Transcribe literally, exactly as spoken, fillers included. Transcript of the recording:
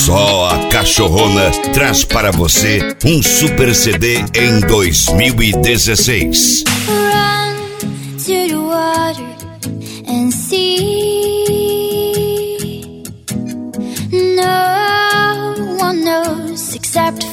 Só a Cachorrona traz para você um super C D em dois mil e dezesseis. Run to the water and see. No one knows except